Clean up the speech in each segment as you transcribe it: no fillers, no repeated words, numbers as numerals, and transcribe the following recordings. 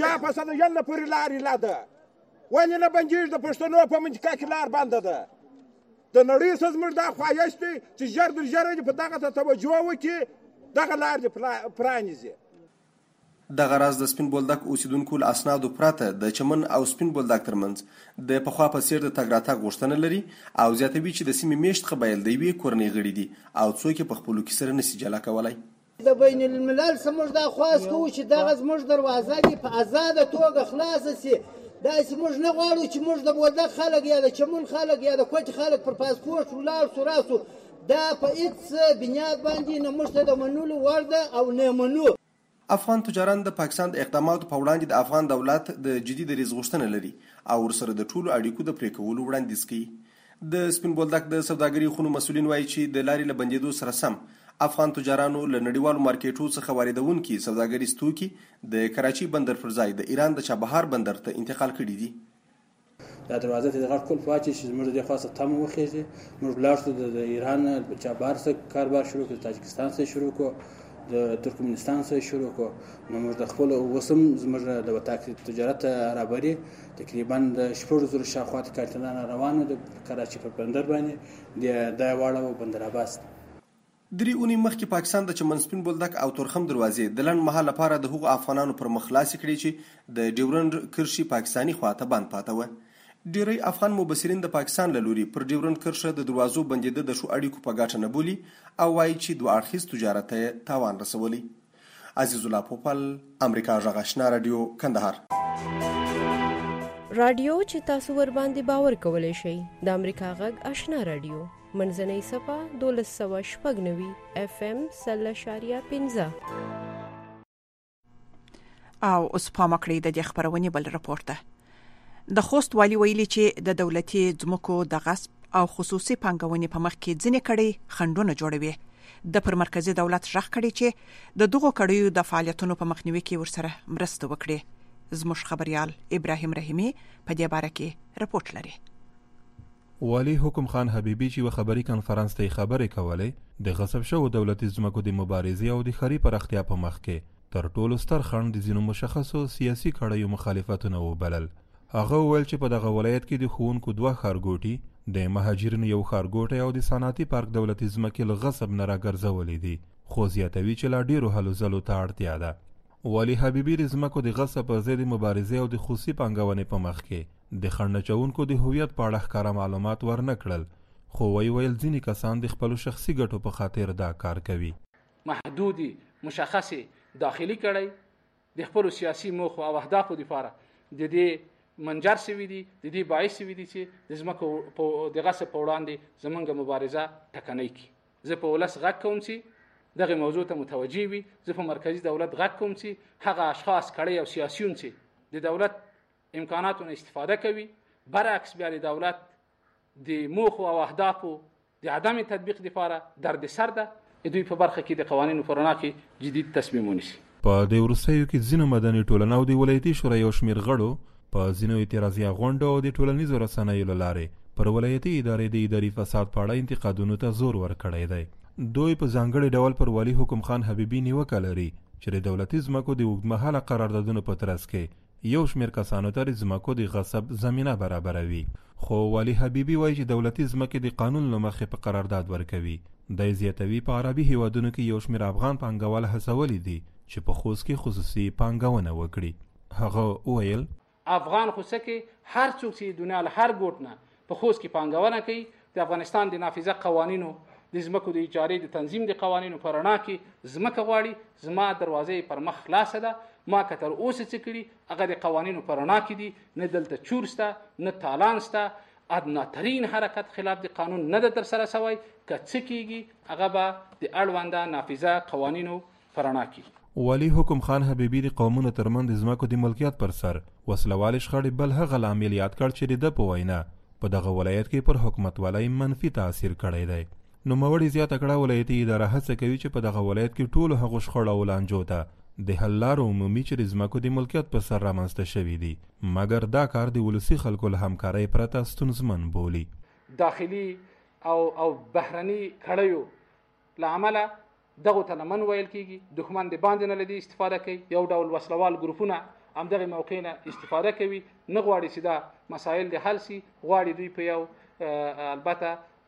چا په 101 پورې لارې لا ده ولې نه بندېږي د پښتنو په منطقه کې لار بنده ده د نړۍ څخه زموږ دا خواهش دی چې ژر در ژره دې په دغه ته توجه وکړي دغه لار دې پرانیزي دغه راز د سپین بولدک اوسیدونکو له اسنادو پرته د چمن او سپین بولدک ترمنځ د پخوا په څیر د تګ راتګ غوښتنه لري او زیاتوي چې د سیمې میشت قبایل د یوې کورنۍ غړي دي او څوک یې په خپلو کې سره نشي جلا کولی د بین الملل زموږ دا خواست کوو چې دغه زموږ دروازه دې په ازاده توګه خلاصه سي داسې موږ نه غواړو چې موږ د بولدک خلک یا د چمن خلک یا د کوټ خلک پر پاسپورټ ولاړ سو راسو دا په هېڅ بنیاد باندې نه موږ ته د منلو وړ ده او نه منو افغان تجاران د پاکستان د اقداماتو په وړاندې د افغان دولت د جدي دریځ غوښتنه لري او ورسره د ټولو اړیکو د پرې کولو وړاندیز کوي د سپین بولدک د سوداګرۍ خونو مسؤلین وایي چې د لارې له بندېدو سره سم افغان تجارانو له نړیوالو مارکیټو څخه واردونکي سوداګریز توکي د کراچي بندر پر ځای د ایران د چابهار بندر ته انتقال کړي دي دا دروازه ته دغه کول واچي چې موږ د خاصه تم وخیږي موږ لاړ شو د ایران چابهار څخه کاروبار شروع کړ تاجکستان څخه شروع کړ د ترکمنستان څخه شروع کړ نو موږ د خپل وسم زموږ د وتاک تجارت رابري تقریبا د 4,000 شاوخوا کارتنان روانه د کراچي په بندر باندې د واړه بندر عباس درې اونۍ مخکې پاکستان د چمن سپین بولدک او تورخم دروازې د لنډ مهال لپاره د هغو افغانانو پر مخ خلاصې کړې چې د ډیورنډ کرښې پاکستاني خواته بند پاته وه ډیری افغان مبصرین د پاکستان له لوري پر ډیورنډ کرښه د دروازو بندېده د ښو اړیکو په ګټه نه بولي او وایي چې دوه اړخیز تجارت ته یې تاوان رسولی عزیز الله پوپل امریکا غږ آشنا رادیو کندهار رادیو چې تاسو ور باندې باور کولای شئ د امریکا غږ آشنا رادیو منځنۍ صفه 1290 FM 0.15 او اوس پام کړئ د خبرونې بل راپور ته د خوست والی ویلي چې د دولتي ځمکو د غصب او خصوصي پانګونې په مخ کې ځینې کړي خنډونه جوړوي د پر مرکزی دولت ژغ کړي چې د دغو کړیو د فعالیتونو په مخنیوي کې ورسره مرسته وکړي زموږ خبريال ابراهیم رحیمی په دې باره کې رپورټ لري والی حکم خان حبیبی چې و خبري کانفرنس ته خبرې کولې د غصب شوو دولتي ځمکو د مبارزې او د خري پراختیا په مخ کې تر ټولو ستر خنډ د ځینو مشخصو سیاسي کړیو مخالفتونه وبلل هغه وویل چې په دغه ولایت کې د ښوونکو 2 ښارګوټي د مهاجرینو یو ښارګوټی او د صنعتي پارک دولتي ځمکې له غصب نه راګرځولې دي خو زیاتوي چې لا ډیرو هلو ځلو ته اړتیا ده والی حبیبي د ځمکو د غصب پر ضد مبارزې او د خصوصي پانګونې په مخ کې د خنډ اچونکو د هویت په اړه ښکاره معلومات ورنه کړل خو ویل ځینې کسان د خپلو شخصي ګټو په خاطر دا کار کوي محدودي مشخصي داخلي کړي د خپلو سیاسي موخو او اهدافو لپاره د دې منجر شوي دي د دې باعث شوي دي چې د ځمکو د غصب په وړاندې زموږ مبارزه ټکنۍ کړي زه په ولس غږ کوم چې دغه موضوع ته متوجه وي زه په مرکزي دولت غږ کوم چې هغه اشخاص کړي او سیاسیون چې د دولت امکاناتو نه استفاده کوي برعکس بیا د دولت د موخو او اهدافو د عدم تطبیق لپاره دردسر ده دوی په برخه کې د قوانینو په رڼا کې جدي تصمیم ونیسي په دې وروستیو کې ځینو مدني ټولنو او د ولایتي شورا یو شمېر غړو په ځینو اعتراضي غونډو او د ټولنیزو رسنیو له لارې پر ولایتي ادارې د اداري فساد په اړه انتقادونو ته زور ورکړی دی دوی په ځانګړي ډول پر والی حکم خان حبیبي نیوکه لري چې د دولتي ځمکو د اوږدمهاله قراردادونو په ترڅ کې یو شمېر کسانو ته د ځمکو د غصب زمینه برابروي خو والی حبیبي وایي چې دولتي ځمکې د قانون له مخې په قرارداد ورکوي دی زیاتوي په عربي هیوادونو کې یو شمېر افغان پانګوال هڅولي دي چې په خوست کې خصوصي پانګونه وکړي هغه وویل افغان خوسته کې هر څوک چې دنیا له هر ګوټ نه په خوست کې پانګونه کوي د افغانستان د نافذه قوانینو د ځمکو د اجارې د تنظیم د قوانینو په رڼا کې ځمکه غواړي زما دروازې پر مخ خلاصه ده ما که تر اوسه څه کړي هغه د قوانینو په رڼا کې دي نه دلته چور شته نه تالان شته ادنا ترین حرکت خلاف د قانون نه ده ترسره شوی که څه کېږي هغه به د اړونده نافذه قوانینو په رڼا کې والی حکم خان حبیبي د قومونو ترمنځ د ځمکو د ملکیت پر سر وسلوال شخړې بل هغه لامل یاد کړ چې د په وینا په دغه ولایت کې پر حکومت ولای منفي تاثیر کړی دی نو موري زیاته کړه ولایتي اداره هڅه کوي چې په دغه ولایت کې ټول هغه شخړو او لانجو ته د حل لارو عمومي چې د ځمکو د ملکیت پر سر رامنځته شوي دي مګر دا کار د ولسي خلکو له همکارۍ پرته ستونزمن بولي داخلي او بهرني کړیو له امله دغه ته لمن ویل کېږي دښمن د باندې نه لدی استفاده کوي یو ډول وسلوال ګروپونه همدغه موقع نه استفاده کوي، نه غواړي چې دا مسایل د حل شي، غواړي دوی په یو البته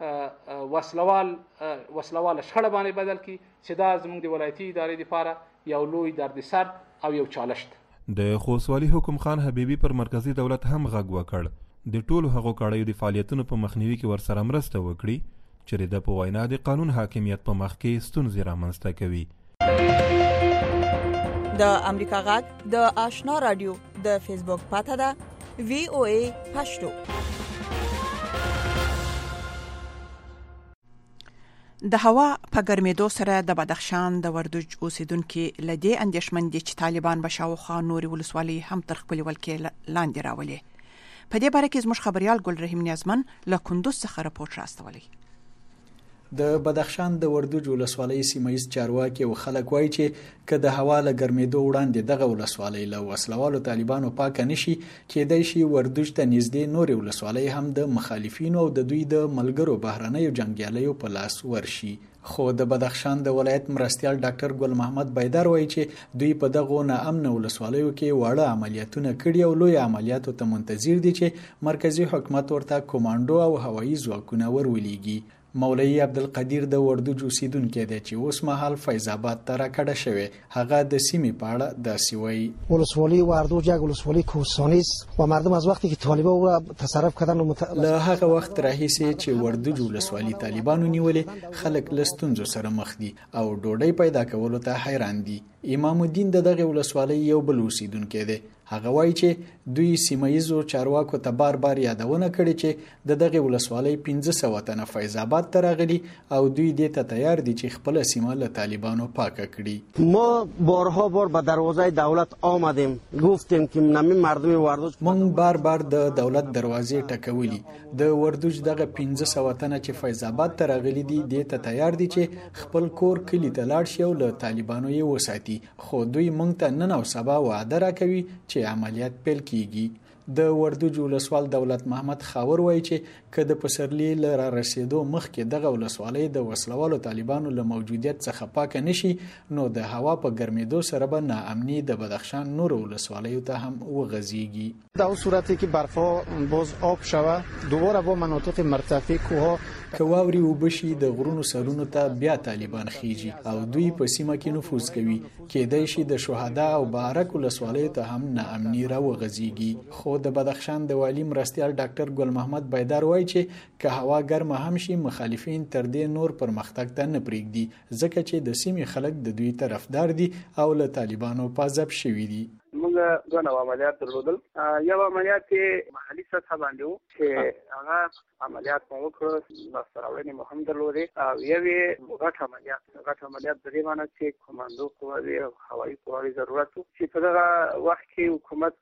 وسلواله شخړه باندې بدل کړي چې دا زموږ د ولایتي ادارې لپاره یو لوی دردسر او یو چالش ده. د خوستوالي حکم خان حبیبي پر مرکزی دولت هم غږ وکړ د ټولو هغو کړیو د فعالیتونو په مخنیوي کې ورسره مرسته وکړي چې د په وینا د قانون حاکمیت په مخ کې ستونزې رامنځته کوي. د امریکا غږ د آشنا رادیو د فیسبوک پاڼه ده VOA پښتو. د هوا په ګرمېدو سره د بدخشان د وردوج اوسیدونکو لدې اندېښمن دي چې طالبان به شاوخوا نورې ولسوالۍ هم تر خپل ولکې لاندې راولي. په دې باره کې زموږ خبريال ګل رحیم نیازمن له کندوز څخه راپورټ راستولی. د بدخشان د وردوج ولسوالۍ سیمایي چارواکي او خلک وایي چې که د هوا له ګرمېدو وړاندې دغه ولسوالۍ له وسلوالو طالبانو پاکه نشي کېدای شي وردوج ته نږدې نورې ولسوالۍ هم د مخالفینو او د دوی د ملګرو بهرنیو جنګیالیو په لاس ورشي. خو د بدخشان د ولایت مرستیال ډاکټر ګل محمد بایدار وایي چې دوی په دغه ناامن ولسوالیو کې واړه عملیاتونه کړي او لوی عملیاتو ته منتظر دي چې مرکزی حکومت ورته کومانډو او هوایي ځواکونه ورولېږي. مولوی عبدالقدیر د وردوج اوسیدونکی دی چې اوس مهال فیض آباد ته راکډه شوی. هغه د سیمې په اړه داسې وایي: ولسوالی وردوج یک ولسوالی کوهستانی است و مردم از وقتی که طالبان او را تصرف کردن له هغه وخت راهیسې چې وردوج ولسوالی طالبانو نیولې خلک له ستونزو سره مخ دي او ډوډۍ پیدا کولو ته حیران دي. امام الدین د دغه ولسوالۍ یو بل اوسیدونکی دی. هغه وایي چې دوی سیمایزو چارواکو ته بار بار یادونه کړې چې دغه ولسوالۍ 1500 تنه فیض آباد ته راغلي او دوی دې ته تیار دي چې خپل سیمه له طالبانو پاکه کړي. ما بارها بار به دروازه دولت آمدیم، گفتیم که نمی مردم وردوج مونږ بار بار د دولت دروازې ټکولې. د وردوج دغه 1500 تنه چې فیض آباد ته راغلي دي دې ته تیار دي چې خپل کور کلی ته لاړ شي او له طالبانو یې وساتي. خو دوی مونږ ته نن او سبا وعده راکوي چې عملیات پیل کیږي. د وردوج ولسوال دولت محمد خاور وایي چې که د پسرلي له را رسیدو مخکې دغه ولسوالۍ د وسلوالو طالبانو له موجودیت څخه پاکه نشي نو د هوا په ګرمېدو سره به ناامني د بدخشان نور ولسوالیو ته هم وغځیږي. در اون صورتی که برفها باز آب شوه دوباره با مناطق مرتفع کوها که واوري وبشي د غرونو سرونو ته بیا طالبان خيږي او دوی په سیمه کې نفوذ کوي. کېدای شي د شهدا او بارک ولسوالیو ته هم ناامني را وغځیږي. خو د بدخشان د والی مرستیال ډاکټر ګل محمد بایدار وایي چې که هوا ګرمه هم شي مخالفین تر دې نور پرمختګ ته نه پرېږدي ځکه چې د سیمې خلک د دوی طرفدار دي او له طالبانو پازاب شوي دي. موږ دوه عملیات درلودل. یو عملیات محلي سطح باندې وو چې هغه عملیات مو وکړ، لاسته مو هم درلودې او یو غټ عملیات د دې معنی چې کوماندو قواوې او هوایي قواوې ضرورت وو چې په دغه وخت کې حکومت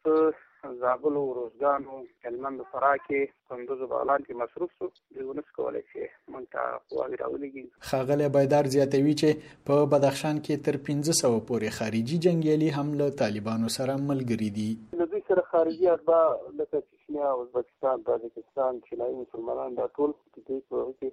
زابل او روزګان او هلمند فراه کې کندوز او بغلان کې مصروف شو. دیونه کولای شي مونږ ته قواوې راولېږي. ښاغلی بایدار زیاتوي چې په بدخشان کې تر 1500 پورې خارجي جنګیالي هم له طالبانو سره ملګري دي. له دوی سره خارجي اتباع لکه چشنیا، ازبکستان، تاجکستان، چینایي مسلمانان دا ټول د دوی په کې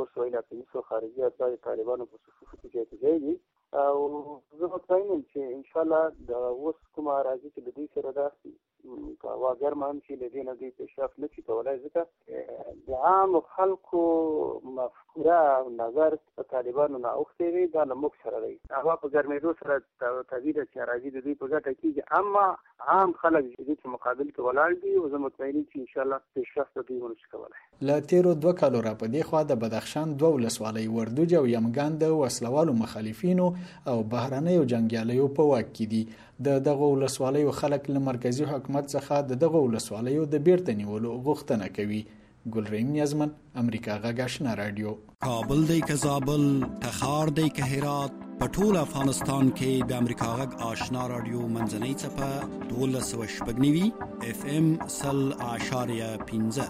400 خارجي اتباع طالبانو په صفوفو کې ځای دي او زه مطمئن یم چې ان شاء الله د اوس کومه راځي چې د دوی سره دا هوا ګرمه هم چې له دې نه دوی پیشرفت نه شي کولی ځکه د عام خلکو مفکوره او نظر په طالبانو نه اوښتی دی دا له موږ سره دی. هوا په ګرمېدو سره طبیعي ده چې راځي د دوی په ګټه کېږي، اما عام خلک د دې په مقابل کې ولاړ دي او زه مطمئن یم چې انشاءالله پیشرفت د دوی ونه شي کولی. له تیرو 2 کالو را په دې خوا د بدخشان 2 ولسوالۍ وردوج او یمګان د وسلوالو مخالفینو او بهرنیو جنګیالیو په واک کې دي. دغه ولسوالیو خلک له مرکزی حکومت څخه دغه ولسوالیو د بیرته نیولو غوښتنه کوي. ګلرین نیازمن، امریکا غږ آشنا رادیو. کابل دی که زابل، تخار دی که هرات، په ټول افغانستان کې د امریکا غږ آشنا رادیو منځنۍ څپه 1290 FM 0.15.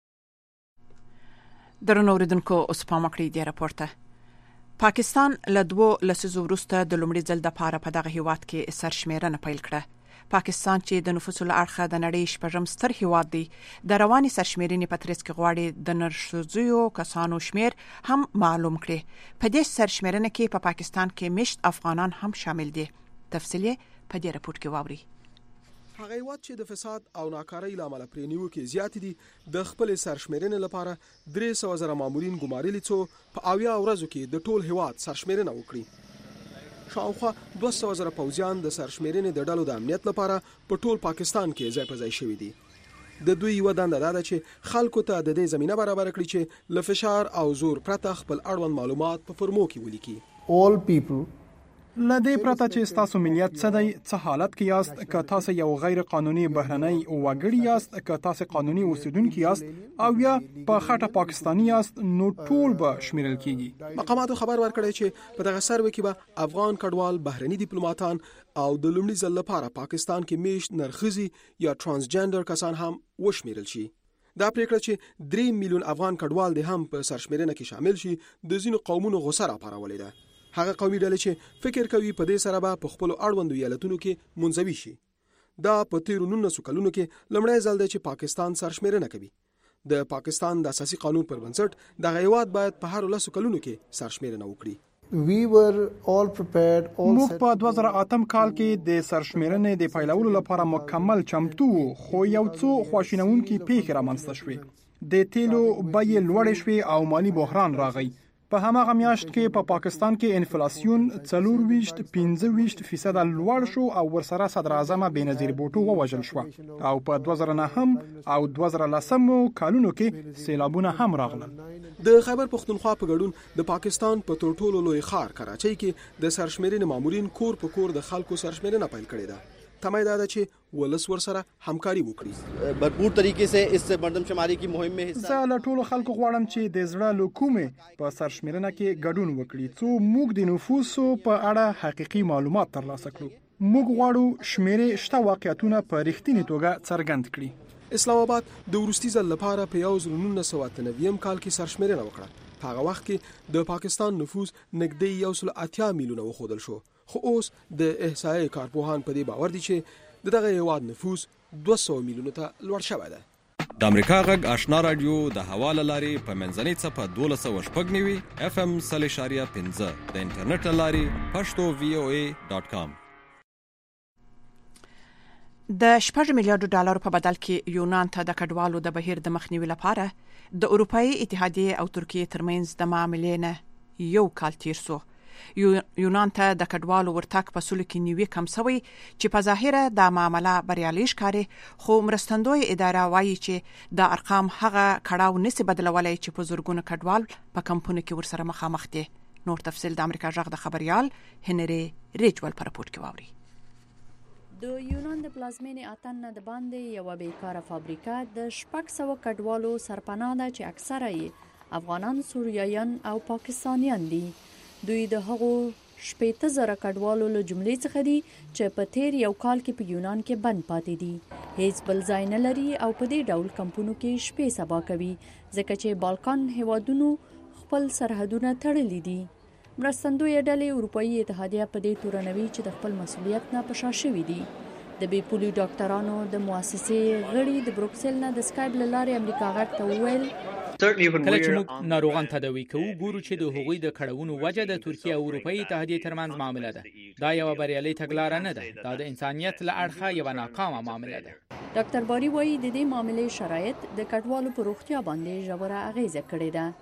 درنو اوریدونکو اوس پام وکړئ د راپورته. پاکستان له 2 لسیزو وروسته د لومړي ځل دپاره په دغه هیواد کې سرشمیرنه پیل کړه. پاکستان چې د نفوسو له اړخه د نړۍ 8م ستر هیواد دی د رواني سرشمیرنې په ترڅ کې غواړي د نرښځیو کسانو شمیر هم معلوم کړي. په دې سرشمیرنه کې په پاکستان کې مشت افغانان هم شامل دي. تفصیل په دې راپور کې واوري. هغه هیواد چې د فساد او ناکارۍ له امله پرې نیوکې زیاتې دي د خپل سرشمیرنې لپاره 300,000 مامورین ګمارلي څو په 80 ورځو کې د ټول هیواد سرشمیرنه وکړي. شاوخوا 200,000 پوځیان د سرشمیرنې د ډلو د امنیت لپاره په ټول پاکستان کې ځای په ځای شوي دي. د دوی یوه دنده دا ده چې خلکو ته د دې زمینه برابر کړي چې له فشار او زور پرته خپل اړوند معلومات په فرمو کې ولیکي. all people لدې پرته چې تاسو ملیت څه دی، څه حالت کې یاست، که تاسو یو غیر قانوني بهرنۍ وګړي یاست، که تاسو قانوني اوسیدونکي یاست او یا په خټه پاکستاني یاست، نو ټول به شمیرل کیږي. مقاماتو خبر ورکړی چې په دغه سروې کې به افغان کډوال، بهرني ډیپلوماټان او د لومړي ځل لپاره پاکستان کې میشت نرخزي یا ترانسجندر کسان هم وشمیرل شي. دا پریکړه چې 3 میلیون افغان کډوال د هم په سرشمیرنه کې شامل شي د ځینو قومونو غوسه راپارولې ده. هغه قومي ډلې چې فکر کوي په دې سره به په خپل اړوندو ایالتونو کې منزوي شي. دا په تیرو 19 کلونو کې لومړی ځل دی چې پاکستان سرشمیرنه کوي. د پاکستان د اساسي قانون پر بنسټ دغه هیواد باید په هر 10 کلونو کې سرشمیرنه وکړي. We were all prepared. موږ په 2008 کال کې د سرشمیرنې د پیلولو لپاره مکمل چمتو وو، خو یو څو خواشینونکي پیښې رامنځته شوې. د تیلو بیې لوړې شوې او مالی بحران راغی. په هماغه میاشت کې په پاکستان کې انفلاسیون 24-25% لوړ شو او ورسره صدر اعظم بېنظیر بوټو ووژل شو او په 2009 او 2010 کالونو کې سیلابونه هم راغلل. د خیبر پختونخوا په ګډون د پاکستان په تر ټولو لوی ښار کراچۍ کې د سرشمیرنې مامورین کور په کور د خلکو سرشمیرنه پیل کړې ده. تمه دا ده چې ولس ورسره همکاري وکړي. भरपूर तरीके से इस मर्दमशुमारी की मुहिम में हिस्सा زه له ټولو خلکو غواړم چې د زړه له کومې په سرشمیرنه کې ګډون وکړي څو موږ د نفوسو په اړه حقیقي معلومات ترلاسه کړو. موږ غواړو شمیرې شته واقعیتونه په رښتینې توګه څرګند کړي. اسلام آباد د وروستي ځل لپاره په 1993 کال کې سرشمیرنه وکړه. په هغه وخت کې د پاکستان نفوس نږدې 180 میلیونه وښودل شو. خو اوس د احصایې کارپوهان په دې باور دي چې دغه هیواد نفوس 200 میلیونو ته لوړ شوی ده. د امریکا غږ آشنا رادیو د حواله لارې په منځنۍ څپه 1290 FM 0.5 د انټرنیټ لارې pashto.voa.com. د 6 میلیارډ ډالر په بدل کې یونان ته د کډوالو د بهیر د مخنیوي لپاره د اروپאי اتحادیه او ترکیه ترمنځ د معاملې نه یو کال تیر شو. یونان ته د کډوالو ورتګ په سلو کې نیوي کم سوی چې په ظاهره د معامله بریالي ښکاري، خو مرستندوی اداره وایي چې د ارقام هغه کړهو نسی بدلولای چې په زورګونو کډوال په کمپونو کې ورسره مخامخ دي. نور تفصیل د امریکا غږ د خبريال هنري ریچول پر راپورټ کې واوري. د یونان د پلازمینې اتن نه د باندې یو بیکاره فابریکه د 600 کډوالو سرپناه ده چې اکثره یې افغانان، سوریایان او پاکستانیان دي. دوی د هغو 80,000 کډوالو له جملې څخه دي چې په تیر یو کال کې په یونان کې بند پاتې دي. هیڅ بل ځای نه لري او په دې ډول کمپونو کې شپې سبا کوي ځکه چې بالکان هیوادونو خپل سرحدونه تړلي دي. مرستندوی ډلې اروپאי اتحادیه په دې تورنوي چې د خپل مسؤلیت نه پشا شوي دي. د بې پولي ډاکټرانو د مؤسسې غړي د بروکسل نه د سکایپ له لارې امریکا غږ ته وویل کله چې موږ ناروغان تداوي کوو ګورو چې د هغوی د کړهونو وجه د ترکیه او اروپאי اتحادیې ترمنځ معامله ده. دا یو بریالي تګلاره نه ده، دا د انسانیت له اړخه یو ناکامه معامله ده. ډاکټر باری وایي د دې معاملې شرایط د کډوالو په روغتیا باندې ژوره اغیزه کړې ده.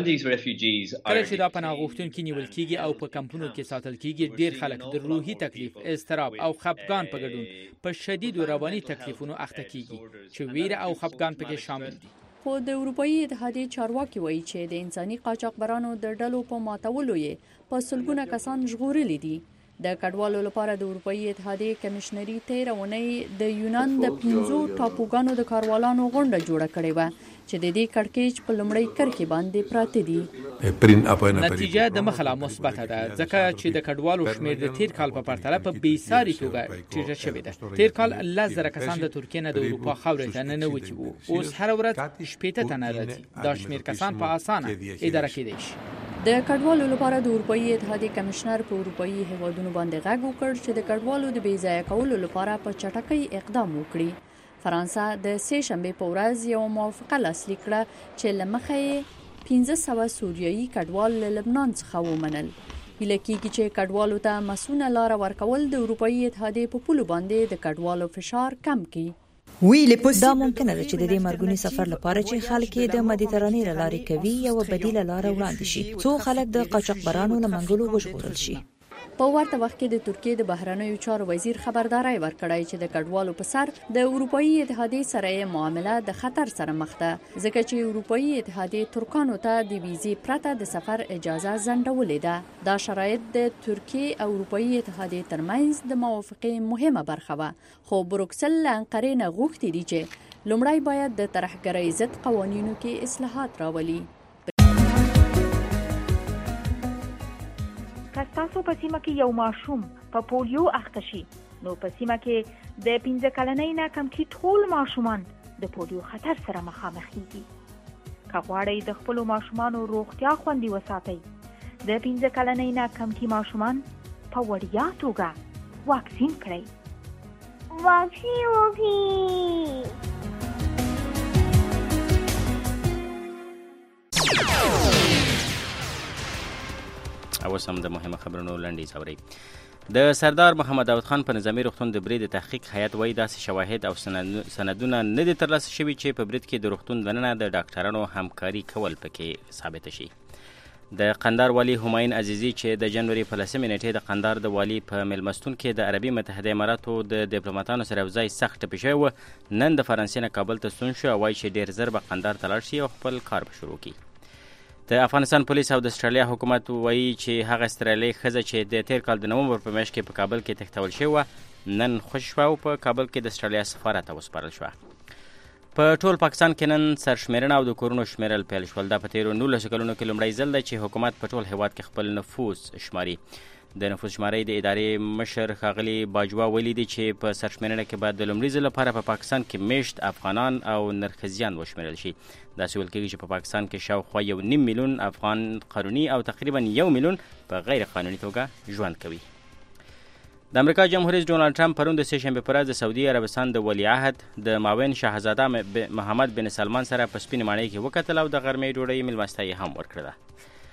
کله چې دا پناه غوښتونکي نیول کیږي او په کمپونو کې ساتل کیږي، ډیر خلک د روحي تکلیف، اضطراب او خفګان په ګډون په شدید رواني تکلیفونو اخته کیږي چې ویره او خفګان پکې شامل دي. خو د اروپאי اتحادیې چارواکي وایي چې د انساني قاچاقبرانو د ډلو په ماتولو یې په سلګونه کسان ژغورلي دي. د کډوالو لپاره د اروپאי اتحادیې کمشنري 13 اونۍ د یونان د 15 ټاپوګانو د کاروالانو غونډه جوړه کړې و چې د دې کړکېچ په لومړی کرښې باندې پراته دي. نتیجه د مخلا مثبته ده ځکه چې د کډوالو شمیر د تیر کال په پرتله په بیساري توګه ټیټه شوې ده. تیر کال 10,000 کسان د ترکیه نه د اروپا خاورې ته ننوتي وو، اوس هر ورځ 80 تنه راځي. دا شمیر کسان په اسانه اداره کېدای شي. د کډوالو لپاره د اروپאי اتحادیې کمشنر په اروپאי هیوادونو باندې غږ وکړ چې د کډوالو د بې ځای کولو لپاره په چټکۍ اقدام وکړي. فرانسه د سه شنبه په ورځ یو موافقه لاسلیک کړه چې لمخې 1500 سوریایي کډوال له لبنان څخه ومنل. هیله کېږي چې کډوالو ته مسونه لاره ورکول د اروپایي اتحادیې په پولو باندې د کډوالو فشار کم کړي. دا ممکنه ده چې د دې مرګونی سفر لپاره چې خلک د مدیترانې لارې کوي یو بدیله لار وړاندې شي څو خلک د قاچاقبرانو له منګولو وژغورل شي. په ورته وخت کې د ترکیې د بهرنیو چارو وزیر خبرداري ورکړی چې د کډوالو په سر د اروپایي اتحادیې سره معامله د خطر سره مخ ده ځکه چې اروپایي اتحادیې ترکانو ته د ویزې پرته د سفر اجازه ځنډولې ده. دا شرایط د ترکیې او اروپایي اتحادیې ترمنځ د موافقې مهمه برخه وه خو بروکسل له انقرې نه غوښتي دي چې لومړی باید د ترهګرۍ ضد قوانینو کې اصلاحات راولي. که ستاسو په سیمه کې یو ماشوم په پولیو اخته شي نو په سیمه کې د 15 کلنۍ نه کم کې ټول ماشومان د پولیو خطر سره مخامخ کیږي. که غواړئ د خپلو ماشومانو روغتیا خوندي وساتئ د 15 کلنۍ نه کم کې ماشومان په وړیا توګه واکسین کړئ. واکسین وکړئ. او سم د مهمه خبرونو لنډیز اوري. د سردار محمد داود خان په نظامی روغتون د برید تحقیق هیئت وایي داسې شواهد او سندونه نه دي ترلاسه شوي چې په برید کې د روغتون دننه د ډاکټرانو همکاري کول پکې ثابت شي. د قندهار والي همایون عزیزي چې د جنوري په 10 نیټې د قندهار د والي په مېلمستون کې د عربي متحده اماراتو د ډیپلوماټانو سره یوځای سخت ټپي شوی و نن د فرانسې نه کابل ته ستون شو او وایي چې ډېر زر به قندهار ته لاړ شي او خپل کار به شروع کړي. د افغانستان پولیس او د استرالیا حکومت وایي چې هغه استرالیایي ښځه چې د تیر کال د نومبر په میاشت کې په کابل کې تښتول شوې وه نن خوشي شوه او په کابل کې د استرالیا سفارت ته وسپارل شوه. په ټول پاکستان کې نن سرشمېرنه او د کورونو شمېرل پیل شول. دا په تیرو 19 کلونو کې لومړی ځل دی چې حکومت په ټول هیواد کې خپل نفوس شماري. د نفوس شمارۍ د ادارې مشر ښاغلي باجوا ویلي دي چې په سرشمېرنه کې به د لومړي ځل لپاره په پاکستان کې میشت افغانان او نرښځیان وشمېرل شي. داسې ویل کېږي چې په پاکستان کې شاوخوا 1.5 میلیون افغان قانوني او تقریبا 1 میلیون په غیر قانوني توګه ژوند کوي. د امریکا جمهور رئیس ډونالډ ټرمپ پرون د سهشنبې په ورځ د سعودي عربستان د ولیعهد د معاون شاهزاده محمد بن سلمان سره په سپینې ماڼۍ کې وکتل او د غرمې ډوډۍ مېلمستیا یې هم ورکړه.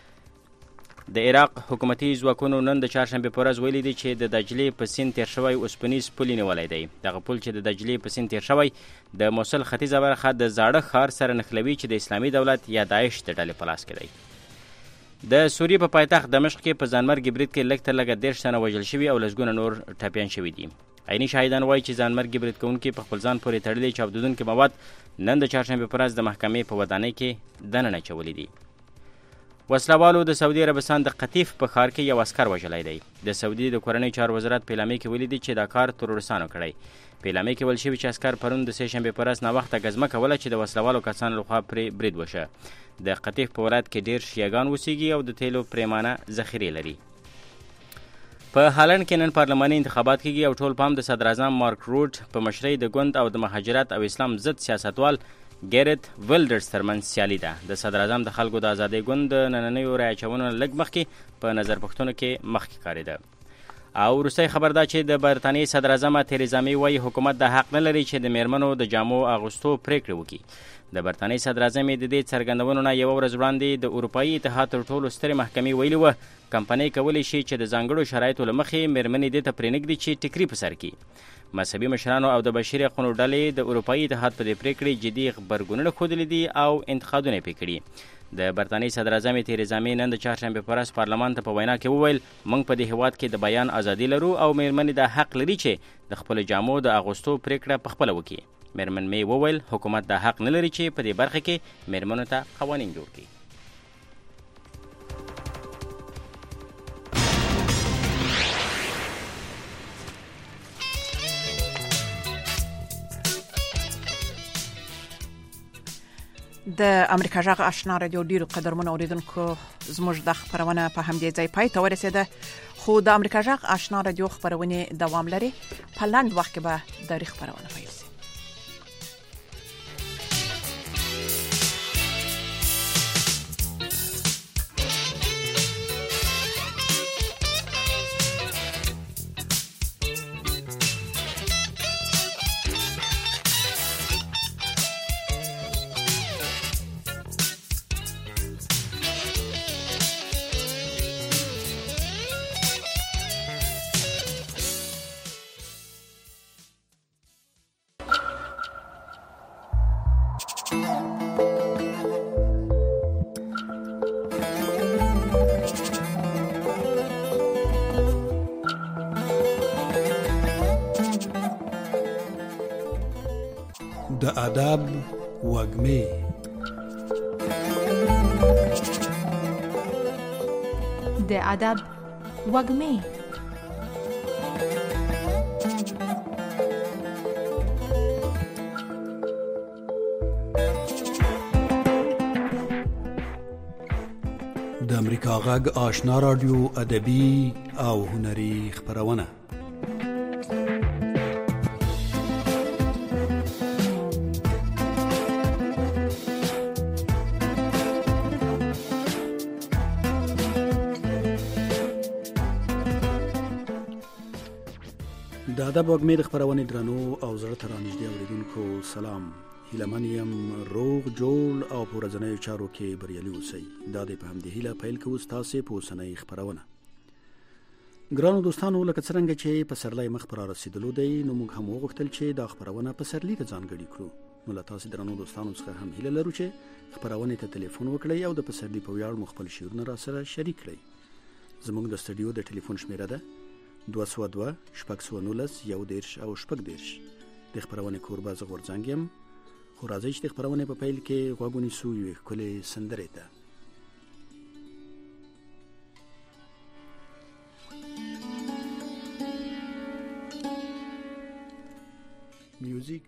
د عراق حکومتي ځواکونو نن د چهارشنبې په ورځ ویلي دي چې د دجلې په سیند تیر شوی اوسپنیز پل نیولی دی. دغه پل چې د دجلې په سیند تیر شوی د موصل ختیځه برخه د زاړه ښار سره نښلوي چې د اسلامي دولت یا داعش د ډلې په لاس کې دی. د سوریې په پایتخت دمشق کې په ځانمرګي برید کې لږ تر لږه 10 تنه وژل شوي او لسګونه نور ټپیان شوي دي. عیني شاهدان وایي چې ځانمرګي برید کوونکي په خپل ځان پورې تړلي چاودېدونکي مواد نن د چهارشنبې په ورځ د محکمې په ودانۍ کې دننه اچولي دي. وسلوالو د سعودي عربستان د قطیف په ښار کې یو عسکر وژلی دی. د سعودي د کورنۍ چارو وزارت په اعلامیه کې ویلي دي چې دا کار ترورستانو کړی. په اعلامیه کې ویل شوي چې عسکر پرون د سهشنبې په ورځ ناوخته ګزمه کوله چې د وسلوالو کسانو لخوا پرې برید وشه. د قطیف په ولایت کې ډېر شیعګان اوسېږي او د تیلو پرېمانه ذخیرې لري. په هالند کې نن پارلماني انتخابات کېږي او ټول پام د صدراعظم مارک روټ په مشرۍ د ګوند او د مهاجرت او اسلام ضد سیاستوال ګیرت ویلډرز ترمنځ سیالي ده. د صدراعظم د خلکو د ازادۍ ګوند د نننیو رایې اچونو لږ مخکې په نظر پوښتنو کې مخکې کارېده. او وروستی خبر دا چې د برطانیې صدراعظمه تریزا مې وایي حکومت د حق نه لري چې د میرمنو د جامو اغوستو پرېکړې وکړي. د برطانیې صدراعظم د دې څرګندونو نه یوه ورځ وړاندې د اروپایي اتحاد تر ټولو سترې محکمې ویلي وه کمپنۍ کولی شي چې د ځانګړو شرایطو له مخې میرمنې دې ته پرېنږدي چې ټیکري په سر کړي. مذهبي مشرانو او د بشري حقونو ډلې د اروپایي اتحاد په دې پرېکړې جدي غبرګونونه ښودلي دي او انتقادونه یې پرې کړي. د برطانیې صدراعظم تریزا مې نن د چهارشنبې په ورځ پارلمان ته په وینا کې وویل موږ په دې هیواد کې د بیان ازادي لرو او میرمنې دا حق لري چې د خپلو جامو د اغوستو پرېکړه پخپله وکړي. میرمن مې وویل حکومت دا حق نه لري چې په دې برخه کې میرمنو ته قوانین جوړ کړي. د امریکا غږ آشنا رادیو ډیرو قدرمنو اوریدونکو زموږ د خبرونه په همدې ځای پای ته ورسېده خو د امریکا غږ آشنا رادیو خبرونه دوام لري. په لاند وخت کې به د خبرونه پیل شي. د ادب وږمې د ادب وږمې د امریکا غږ آشنا رادیو ادبي او هنري خبرونه د ادب وږمې د خبرونې درنو او زړه ته رانږدې اورېدونکو سلام. هیلهمن یم روغ جوړ او په ورځنیو چارو کې بریالي اوسئ. دا د په همدې هیله پیل کوو ستاسې په اوسنۍ خبرونه. ګرانو دوستانو، لکه څرنګه چې پسرلی مخ پر رسیدلو دی، نو موږ هم وغوښتل چې دا خبرونه پسرلي ته ځانګړې کړو. نو له تاسې درنو دوستانو څخه هم هیله لرو چې خبرونې ته ټلیفون وکړئ او د پسرلي په ویاړ مو خپل شعرونه راسره شریک کړئ. زموږ د سټوډیو د ټلیفون شمیره ده 202 619 11 او 14. د خبرونې کوربه زه غورځنګ یم. خو راځئ چې د خبرونې په پیل کې غوږ ونیسو یوې ښکلې سندرې ته. میوزیک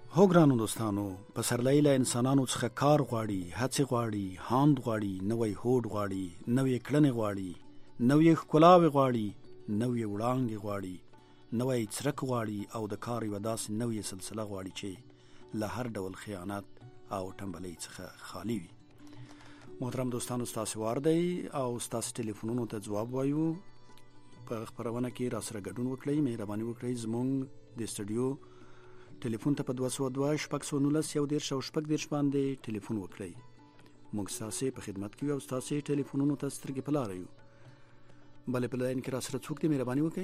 هو ګرانو دوستانو پسرلی له انسانانو څخه کار غواړي، هڅې غواړي، هاند غواړي، نوې هوډ غواړي، نوې کړنې غواړي، نوې ښکلاوې غواړي، نوې وړانګې غواړي، نوې څرک غواړي او د کار یوه داسې نوې سلسله غواړي چې له هر ډول خیانت او ټمبلۍ څخه خالی وي. محترم دوستانو ستاسو وار دی او ستاسو ټلیفونونو ته ځواب وایو. په خبرونه کې را سره ګډون وکړئ، مهرباني وکړئ زموږ د استودیو ټلیفون ته په 202 619 1 او 6 باندې ټلیفون وکړئ. موږ ستاسو په خدمت کې یو او ستاسو ټلیفونونو ته سترګې په لار یو. بلې په لاین کې را سره څوک دی؟ مهرباني وکړئ.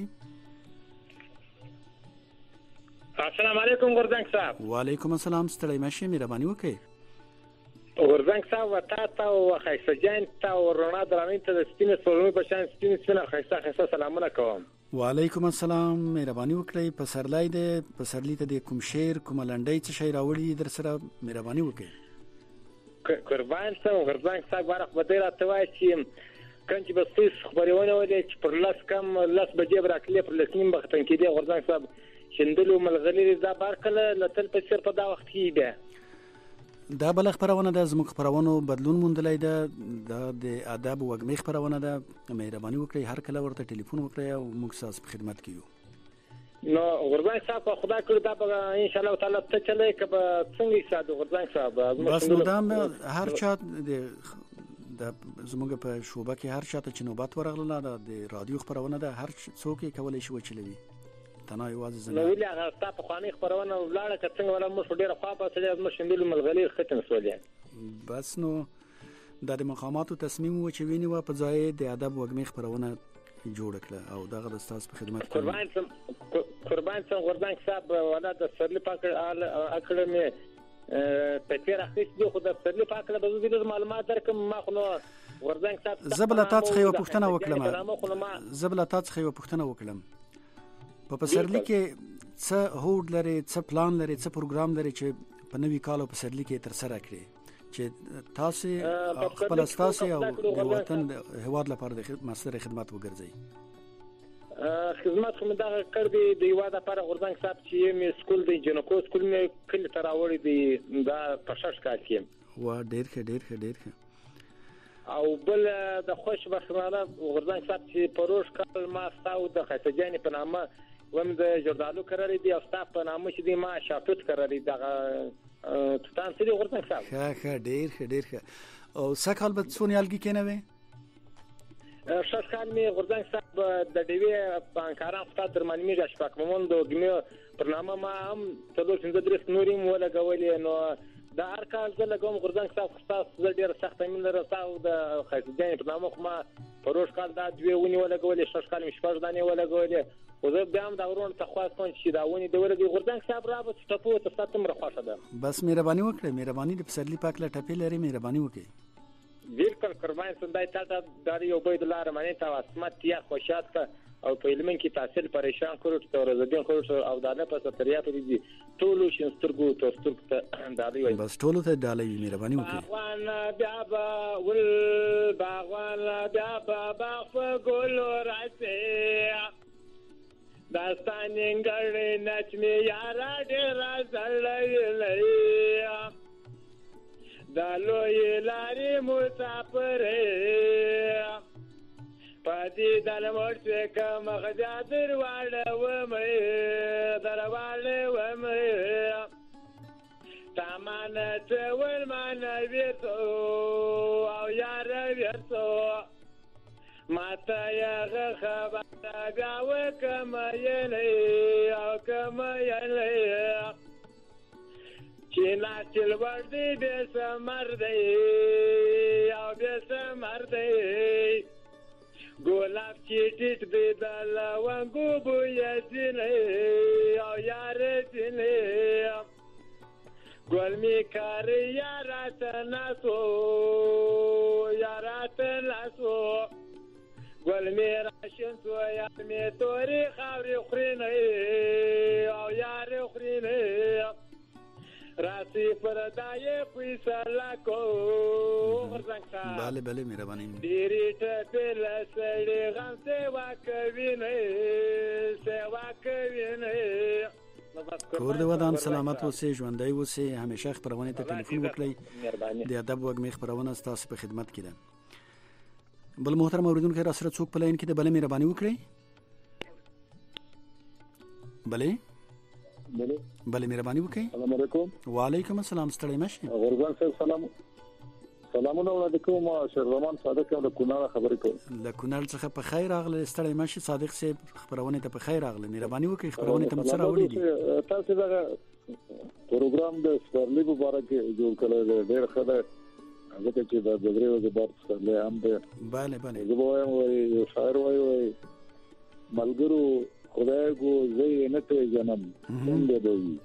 السلام علیکم غورځنګ صاحب. وعلیکم السلام، ستړی مشه، مهرباني وکړئ. غورځنګ صاحب وتا ته او خیسه جان ته او رڼا درامین ته د سپینې سولمې په شان سپینې خیسه سلامونه کوم. وعلیکم السلام، مهرباني وکړئ. پسرلی دی، پسرلی ته د کوم شعر کوم لنډۍ څه شی راوړي در سره؟ مهرباني وکړئ. قربان سم غورځنګ صاحب ورخ بده راته وای چې کنه به څه خبرونه ولې چې پر لاس کم لاس بجې براتلې پر لسنیم بختن کې دی غورځنګ صاحب شندلو ملغلي ز بارکله لتل په سر په دا وخت کې دی. دا بل خبرونه ده، زموږ خبرونو بدلون موندلای ده، د ادب وګمې خبرونه ده. مهرباني وکړئ هر کله ورته ټلیفون وکړئ او موږ تاسو په خدمت کې یو. نو غورځنګ صاحب خدا کړ دا ان شاء الله تعالی ته چلے کبه څنګه ساده غورځنګ صاحب بس مدام هر چا د زموږ په شوبه کې هر چا ته چې نوبت ورغله د رادیو خبرونه ده، هر څوک یې کولای شي وچلوي. تنه یوازې زنه نو ولې هغه تاسو خواني خبرونه ولاړه که څنګه ولا مش ډیره خوا په سره مش شندلو ملغلي ختم سولې. بس نو د مقاماتو تصمیم و چې ویني و په ځای د ادب وګمې خبرونه جوړ کړه او دغه د تاسو په خدمت کې. قربان سم غورځنګ صاحب ولا د سرلی پاک اکړمه په تیر اخیس دی خو د سرلی پاک له بزرګ معلومات درکم ما خو نو غورځنګ صاحب زبلتا څخه یو پوښتنه وکړم. په پسرلی کې څه هوډ لري، څه پلان لري، څه پروګرام لري چې په نوي کال په پسرلی کې تر سره کړی چې تاسو خپل اساس او د وطن هواد لپاره د مستر خدمات وګرځي؟ خدمت خو مې دا کړ دی د یو د لپاره غورځنګ صاحب چې مې سکول دی جنکو سکول مې کله تراوړی دی دا پښش کال کې و ډیر ښه او بل د خوش بخمانه غورځنګ صاحب چې پروش کال ما تاو د خسجانی په نامه وم د جوردالو قرارې دی او تاسو په نامه چې دی ما شاپټ قرارې دغه تاسو سره غورځنګ صاحب ښه ډیر ښه او سکهال به سونیالګي کې نه وي شخصان می غورځنګ صاحب د ډیوی بانکاران فتا درمنې می شپک مومند ګمه برنامه ما هم تاسو څنګه درس نوریم ولا غولې نو دا هر کال زه لګوم غورځنګ صاحب تاسو ډیر سخت مين راځاو د خاصدان په نامه ما پروش کال دا دوی ونی ولا غولې شش کال مشپږ دانه ولا غولې خو زه بیا هم دا ورون ته خواست کوم چې دا ونی د ورګي غورځنګ صاحب رابط ټپو ته ستم رخصه ده. بس مهرباني وکړئ، مهرباني د پسرلی پاک له ټپې لري، مهرباني وکړئ. بالکل قربان سندای تا د یو بيد الله رحمانه تا اسمت یا خوشات کا او په علم کې تحصیل پریشان کړو ته ورزدين کړو او دا نه پس تریا په دي ټولو شنسترګو تسترګ ته دالي وای بس ټولو ته دالي مهرباني وکړئ. باغوان بیا ول باغوان بیا باغ ګل راځي داستانګړ نچمه یار ډیر زړلې دالو یلاری مسافر پدې دلمورته کوم غجادر واړه و مې درواله و مې تامان ته ول مان ویتو او یار ویتو ماته یغه خبر بیا وکم یلې او کم یلې چینا چل وردی بیس مردی او بیس مردی گلاب چیٹیٹ بیدال وانگو بویا جنی او یار جنی گل می کاری یارات ناسو گل می راشن تو یار می توری خاوری خورینی او یار خورینی راسی پردای فیصله کو غرزنګ صاحب بله مهرباني ډیری ته بل سړي غم سیوا کوي نه کور د ودان سلامت اوسئ، ژوندۍ اوسئ، همیشه خبرونه ته ټلیفون وکړئ. د ادب وګمې خبرونه ستاسو په خدمت کې ده. بل محترم اوریدونکو را سره څوک په لاین کې د بل مهرباني وکړئ. بله مهرباني وکړئ. السلام علیکم. وعلیکم السلام. ستړي مشه. غورګان صاحب سلامونه وړاندې کوم. شهرزمان صادق یم د کونړ خبرې کوم. له کونړ څخه په خیر راغله. ستړي مشه صادق صاحب، خبرونه ته په خیر راغله. مهرباني وکړئ خبرونه ته مڅ راوړي دي. تاسو دا پروګرام د سپرلی مبارک جوړ کړل ډېر ښه ده. هغه چې د درې ورځې بعد سپرلی هم ده. bale زه وایم یو شاعر وایي ملګرو خدای کو زه نه پیژنم څنګه دوی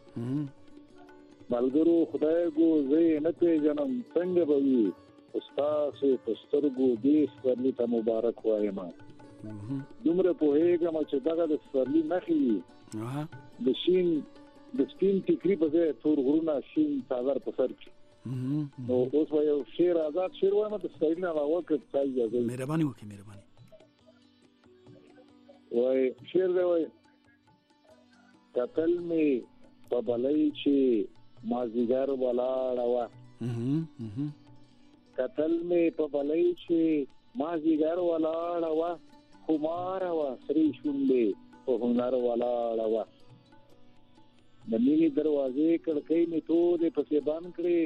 ملګرو خدای کو زه نه پیژنم څنګه دوی استاد پسترګو دې سپرلی ته مبارک وایم. دومره په هیګه ما چې دغه د سپرلی نخي د سپین ټیکری په ځای تور غرونه شین ساغر په سر کې نو اوس یو شعر آزاد شعر وایم د سپرلی نه راوکړ. مهرباني وکړئ. مهرباني وای شعر دی وای قتل می په بلای چې مازیګر ولاړه وا قتل می په بلای چې مازیګر ولاړه وا خمار وا سری شونډې په هنر ولاړه وا د مینې دروازې کړکۍ می ټولې پسې بند کړې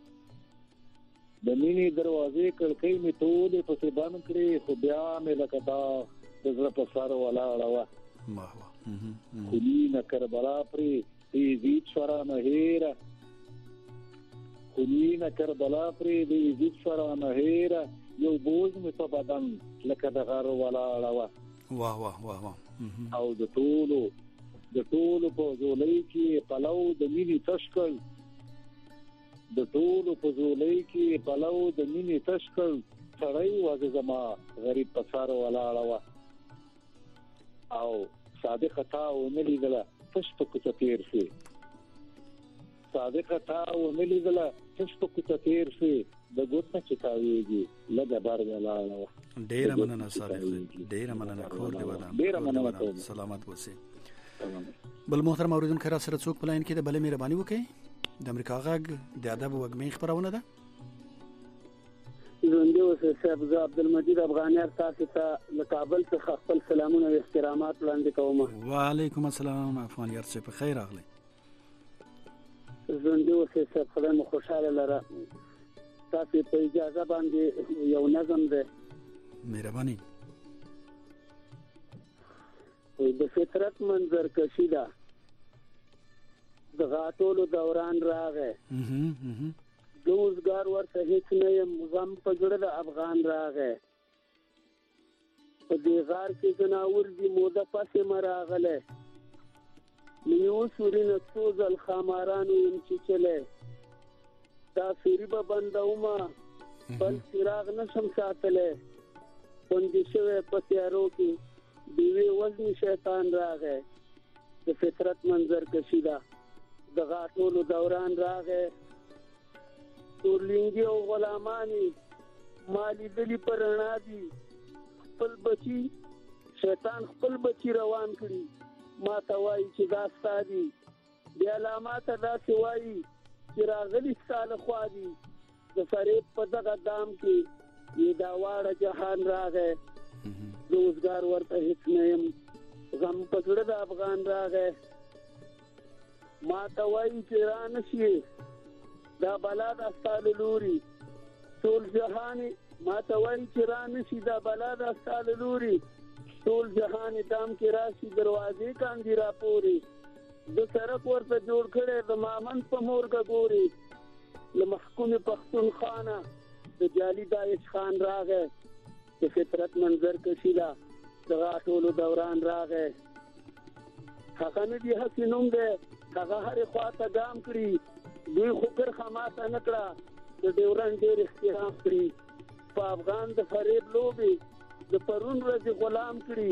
د مینې دروازې کړکۍ می ټولې پسې بند کړې خو بیا مې لکه دا زړه په سر ولاړه وا خونینه کربلا پرې یزید شورانه هیره خونینه کربلا پرې یزید شورانه هیره یو بوج مې په بدن لکه د غر ولاړه وا. واه واه واه واه. او د ټولو په زولۍ کې پلو د مینې تشکل د ټولو په زولۍ کې پلو د مینې تشکل سړی وځه زما غریب په سر ولاړه وا. او صادق تا و نلیدله تش په کوڅه تیر شي صادق تا و نلیدله تش په کوڅه تیر شي د ګوت نه چتاویږي لږه بار ولاړه وا. ډېر مننه صادق، ډېر مننه. کور دی ودان. ډېر مننه. سلامت اوسئ. بل محترم اوریدونکو را سره څوک په لاین کې د بل مهرباني وکړئ. د امریکا غږ د ادب وګمې خبرونه ده. ژوندي اوسئ صاحب. زه عبدالمجید افغانیار تاسو ته له کابل څخه خپل سلامونه او احترامات وړاندې کوم. وعلیکم السلام افغانیار صاحب، په خیر راغلی. ژوندي اوسئ صاحب، خدای مو خوشاله لره. تاسو په اجازه باندې یو نظم ده. مهرباني. د فطرت منظر کشي ده د غاټولو دوران راغی د اوزګار ورته هیڅ نه یم غم په زړه د افغان راغی په دې غار کې ځناور دي موده پسې مراغله نیو سورینه څو ځل خامارانو یم چیچلی دا سوري به بندومه بل څراغ نشم ساتلی خوندي شوی په تیارو کې دیوی وزن شیطان راغی د فطرت منظر کشي ده د غاټولو دوران راغی تورلینګي او غلامانی مالی دلی پر رڼا دي خپل بچي شیطان خپل بچي روان کړي ما ته وایي چې دا ستا دي بیا لا ما ته داسې وایي چې راغلي ستا له خوا دي د فریب په دغه دام کې یې دا واړه جهان راغی روزګار ورته هیڅ نه یم غم په زړه د افغان راغی ما ته وایي چې را نشي دا بلا د ستا له لوري ټول جهان ما ته وایي چې را نشي دا بلا د ستا له لوري ټول جهان دام کې راشي دروازې کاندي را پوري د سړک ورته جوړ کړی د مامن په مورګه ګوري له محکوم پښتونخانه د جالي داعش خان راغی د فطرت منظر کشي ده د غاټولو دوران راغی هغه نه دي هسې نوم دی هغه هرې خوا ته ګام کړي دوی خو کرښه ماته نه کړه د ډیورنډ ډېر احترام کړي په افغان د فریب لوبې د پرون ورځې غلام کړي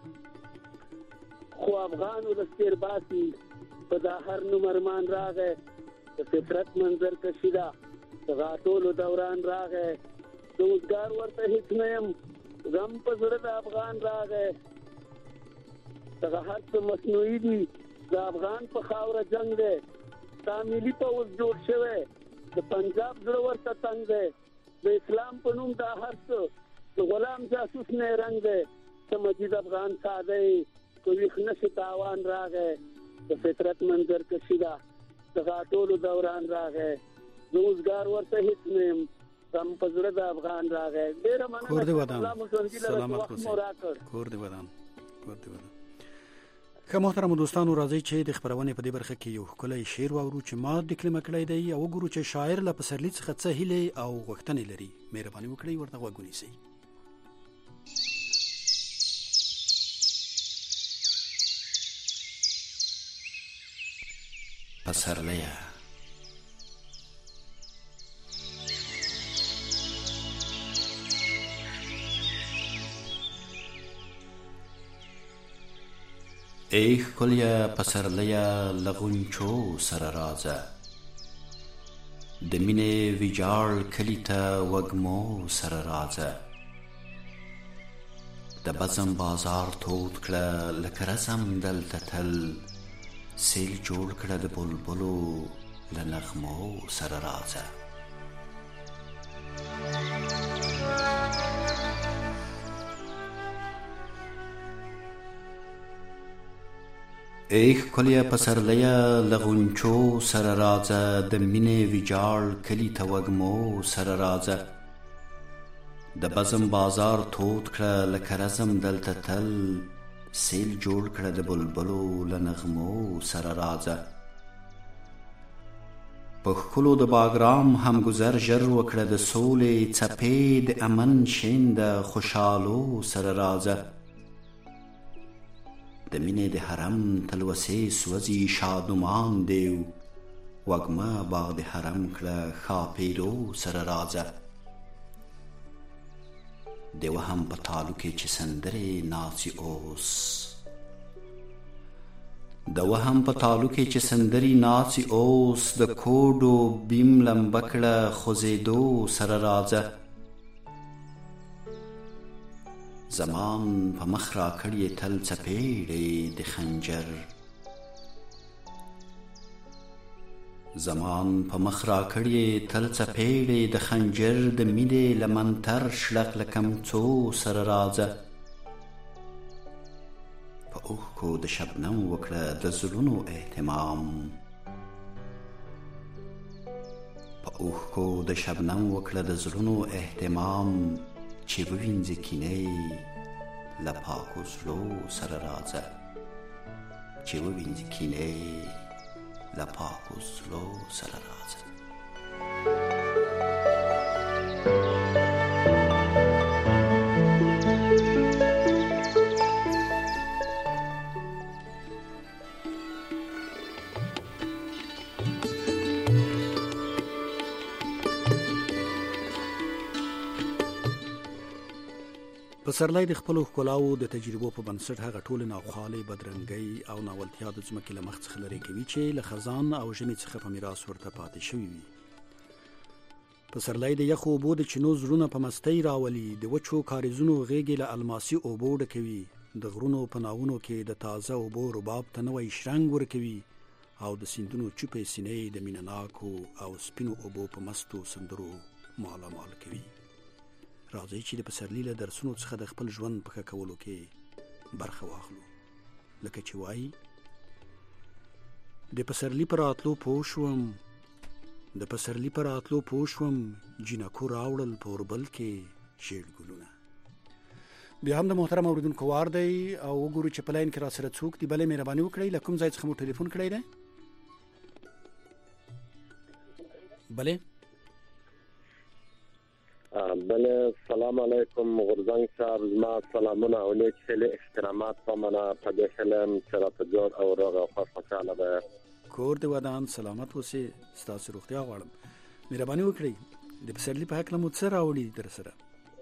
خو افغان ولستیر باسي په دا هر نومرمان راغی د فطرت منظر کشي ده د غاټولو دوران راغی د اوزګار ورته هیڅ نه یم غم په زړه د افغان راغی دغه هر څه مصنوعي دي د افغان په خاوره جنگ دی، دا ملي پوځ جوړ شوی، د پنجاب زړه ورته تنګ دی، د اسلام په نوم دا هر څه د غلام جاسوس نه رنګ دی، ته مجید افغان ساده یې، که ویښ نشي تاوان راغی، د فطرت منظر کشي ده، د غاټولو دوران راغی، زه اوسګار ورته هېڅ نه یم، غم په زړه د افغان راغی. ډېره مننه. کور دې ودان، سلامت اوسئ. کور دې ودان. که محترم دوستانو راځي چې د خبرونې په دې برخه کې یو ښکلی شعر واورو چې ما ډیکلمه کړی دی او وګورو چې شاعر له پسرلي څخه څه هیلې او غوښتنې لري. مهرباني وکړئ ورته غوږ ونیسئ. پسرلیه ای ښکلیه پسرلیه له غونچو سره راځه، د مینې ویجاړ کلي ته وږمو سره راځه، د بزم بازار تود کړه لکه رزم دلته تل، سیل جوړ کړه د بلبلو له نغمو سره راځه. ای ښکلیه پسرلیه له غونچو سره راځه، د مینې ویجاړ کلي ته وږمو سره راځه، د بزم بازار تود کړه لکه رزم دلته تل، سیل جوړ کړه د بلبلو له نغمو سره راځه. په ښکلو د باګرام هم گذر ژر وکړه، د سولې څپې د امن شین د خوشحالو سره راځه، د مینې د حرم تلوسې سوځي شادمان دیو، وږمه باغ د حرم کړه ښاپیرو سره راځه. د وهم په تالو کې چې سندرې ناڅي اوس، د وهم په تالو کې چې سندرې ناڅي اوس، د کوډو بیم لمبه کړه خوځېدو سره راځه. زمان په مخ را کړې تل څپېړې د خنجر، زمان په مخ را کړې تل څپېړې د خنجر، د مینې له منتر شلق له کمڅو سره راځه. په اوښکو د شبنم وکړه د زړونو اهتمام، په اوښکو د شبنم وکړه د زړونو اهتمام، چې ووینځي کینې له پاکو زړو سره راځه، چې ووینځي کینې له پاکو زړو سره راځه. پسرلی د خپلو ښکلاو د تجربو په بنسټ هغه ټولې ناخوالې، بدرنګۍ او ناولتیا د ځمکې له مخ څخه لرې کوي چې له خزان او ژمي څخه په میراث ورته پاتې شوي وي. پسرلی د یخو اوبو د چینو زړونه په مستۍ راولي، د وچو کاریزونو غیږې له الماسي اوبو ډکوي، د غرونو په ناونو کې د تازه اوبو رباب ته نوی شرنګ ورکوي، او د سیندونو چوپې سینې د مینه ناکو او سپینو اوبو په مستو سندرو مالامال کوي. راځئ چې د پسرلي له درسونو څخه د خپل ژوند په ښه کولو کې برخه واخلو. لکه چې وایي د پسرلي پر راتلو پوه شوم، د پسرلي پر راتلو پوه شوم، جینکو راوړل په اوربل کې ژیړ ګلونه. بیا هم د محترم اوریدونکو وار دی او وګورو چې په لاین کې را سره څوک دی. بلې مهرباني وکړئ له کوم ځای څخه مو ټلیفون کړی دی؟ بلې بله سلام علیکم غورځنګ صاحب، زما سلامونه او نیک هیلې احترامات په معنا په دې خلم چې راته جوړ او روغ او خوشاله ده. کور دې ودان، سلامت اوسې، ستاسو روغتیا غواړم. مهرباني وکړئ د پسرلي په هکله مو څه راوړي در سره؟